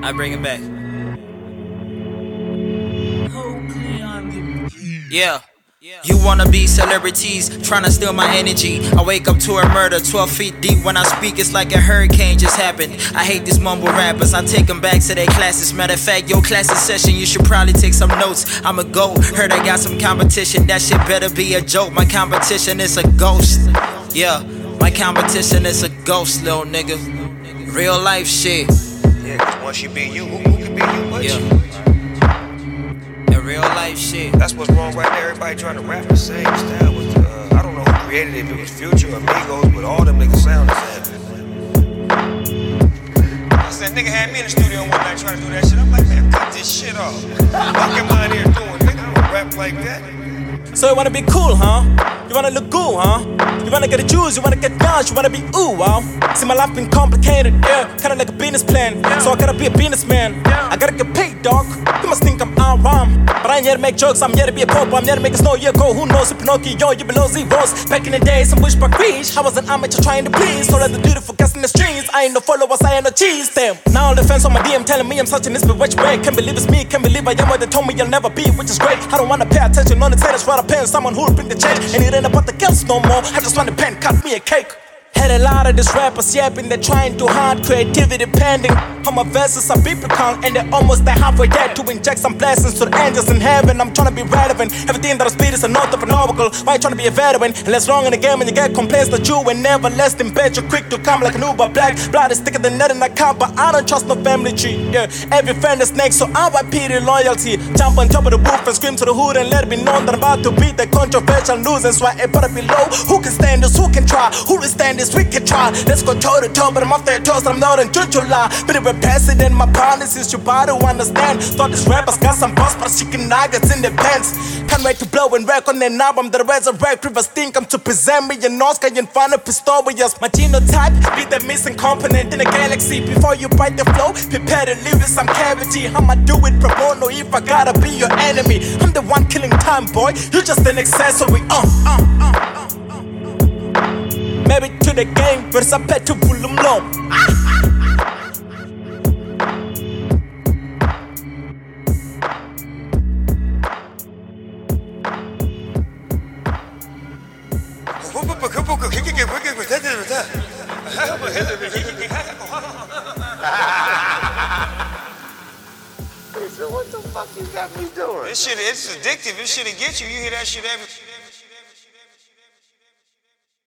I bring it back. Yeah. You wanna be celebrities, tryna steal my energy. I wake up to a murder 12 feet deep. When I speak, it's like a hurricane just happened. I hate these mumble rappers, I take them back to their classes. Matter of fact, your classes session, you should probably take some notes. I'm a GOAT, heard I got some competition. That shit better be a joke, my competition is a ghost. Yeah, my competition is a ghost, little nigga. Real life shit. Yeah, cause once you be you, who can be you but you? Real life shit. That's what's wrong right there. Everybody trying to rap the same style. With, I don't know who created it, if it was Future or Migos, but all them niggas sound the same. I said, nigga had me in the studio one night trying to do that shit. I'm like, man, cut this shit off. What am I in here doing, nigga? I don't rap like that. So you wanna be cool, huh? You wanna look cool, huh? You wanna get the juice, you wanna get down, you wanna be ooh, wow. See, my life been complicated, yeah, kinda like a business plan. So I gotta be a businessman. I gotta get paid, dog. You must think I'm out wrong, but I ain't here to make jokes, I'm here to be a pope. I'm here to make a snow year go. Who knows if Pinocchio, you below zeros. Back in the days, some wish but reach. I was an amateur trying to please. So let the beautiful guys in the streets. I ain't no followers, I ain't no cheese. Damn. Now all the fans on my DM telling me I'm such an inspiration. Can't believe it's me, can't believe I am what they told me I'll never be, which is great. I don't wanna pay attention on the tennis, what I pay someone who'll bring the change. And it ain't about the girls no more. I just want a pen, cut me a cake. Had a lot of these rappers yapping, they're trying too hard, creativity pending. All my verses are biblical, and they're almost there halfway there to inject some blessings to the angels in heaven. I'm trying to be relevant, everything that I speak is a note of an oracle. Why you trying to be a veteran? And less wrong in the game and you get complaints that you ain't never less than bed. You're quick to come like an Uber black. Blood is thicker than net in a cup, but I don't trust no family tree. Yeah, every friend is next, so I pity loyalty. Jump on top of the roof and scream to the hood and let it be known that I'm about to beat the controversial news. And so I better be low. Who can stand this? Who can try? Who will stand this? We can try. Let's go toe to toe, but I'm off their toes. I'm not in Jujula. But if we're president, my policies you better understand. Thought these rappers got some boss, but chicken nuggets in their pants. Can't wait to blow and wreck on an album that resurrect. Rivers think I'm to present me an Oscar in front of Pistorius. My genotype be the missing component in the galaxy. Before you bite the flow, prepare to live with some cavity. I'ma do it pro bono if I gotta be your enemy. I'm the one killing time, boy. You're just an accessory. Married to the game, versus a pet to volume low. What the fuck you got me doing? This shit, it's addictive. This shit'll get you. You hear that shit every...